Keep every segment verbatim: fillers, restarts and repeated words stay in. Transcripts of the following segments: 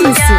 Prince.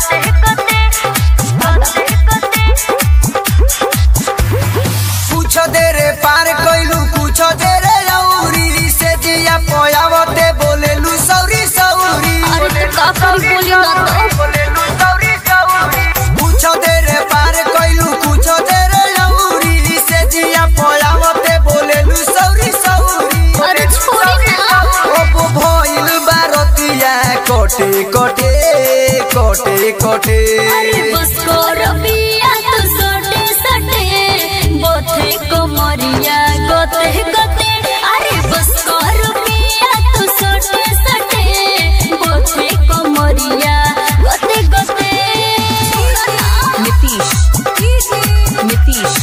कुछ देरे पार कइलू कुछ देरे औरी से जिया पयावते बोलेलू सौरी सौरी। अरे तो का करी बोली ना तो बोलेलू सौरी सौरी। कुछ देरे पार कइलू कुछ देरे औरी से जिया पयावते बोलेलू सौरी सौरी। अरे छोड़ी ना अब भइल बारतिया कोटे कोटे कोटे कोटे। अरे बस कर पिया तो सटे सटे बोथे कोमरिया गोते गोते। अरे बस कर पिया तो सटे सटे बोथे कोमरिया गोते गोते। Nitish Nitish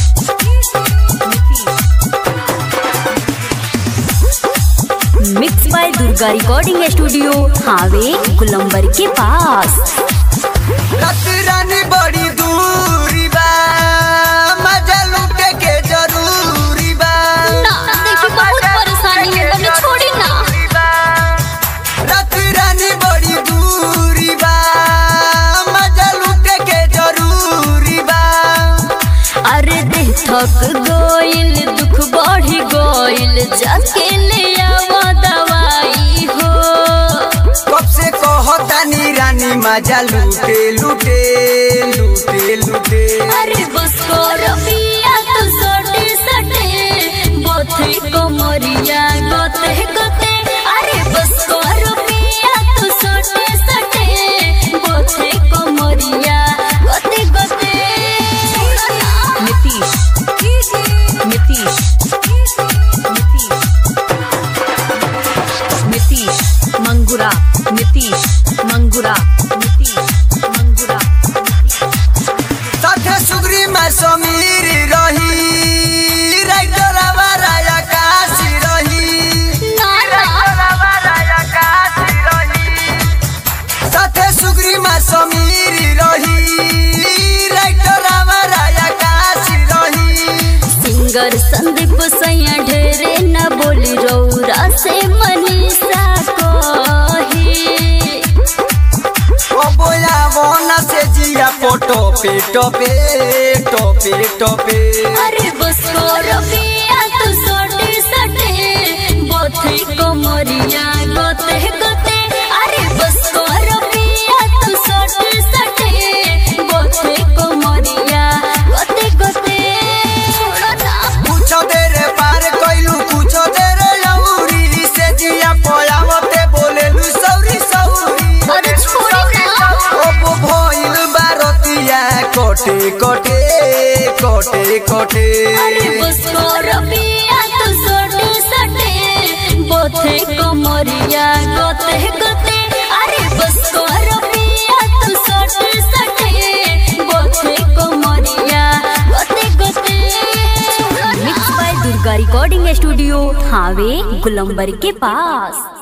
mix by Durga recording studio हावे गुलंबर के पास। रात रानी बड़ी दूरी बा मजा लूटे के जरूरी बा। ना देखी बहुत परेशानी में बने छोड़ी ना। रात रानी बड़ी दूरी बा मजा लूटे के जरूरी बा। अरे देह थक गोइल दुख बढ़ी गोइल जाके ले आवा दवाई हो। कब से कहतानी रानी मजा लूटे लूटे लूटे लूटे। अरे बस कर पिया तो सटे सटे बोथे कोमरिया गोते गोते। अरे बस कर पिया तो सटे सटे बोथे कोमरिया गोते गोते। नीतीश नीतीश नीतीश मंगुरा नीतीश मंगुरा नीतीश मंगुरा। साथे सुग्री में समीर रही राइटर आवारा आकाश रही। ना ना साथे सुग्री में समीर रही राइटर आवारा आकाश रही। सिंगर संदीप सैया ढेरे न बोली रौरा से मनीषा कही। ओ बोया वोना से जिया फोटो पे टोपे टोपे टोपे। अरे बस कर पिया तो सटे सटे बोथे कोमरिया गोते गोते। अरे बस कर पिया तो सटे सटे बोथे कोमरिया गोते गोते। छोड़ो ना कुछ देरे पार कइलू कुछ देरे औरी से जिया पयावते बोलेलू सौरी सौरी। अरे छोड़ी ना अब भइल बारतिया कोटे कोटे कोटे कोटे। अरे बस कर पिया तो सटे सटे बोथे कोमरिया गोते गोते। अरे बस कर पिया तो सटे सटे बोथे कोमरिया गोते गोते। Mix by Durga recording studio हावे गुलंबर के पास।